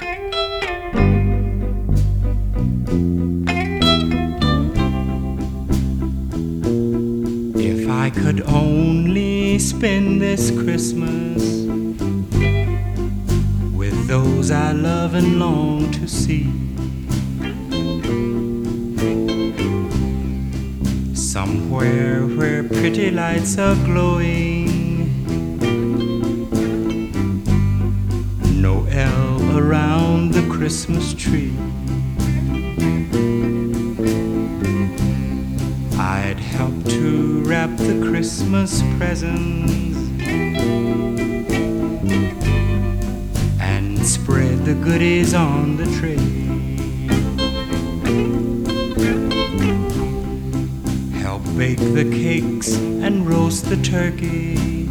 If I could only spend this Christmas with those I love and long to see, somewhere where pretty lights are glowing, Noel around the Christmas tree, I'd help to wrap the Christmas presents and spread the goodies on the tree. Help bake the cakes and roast the turkey,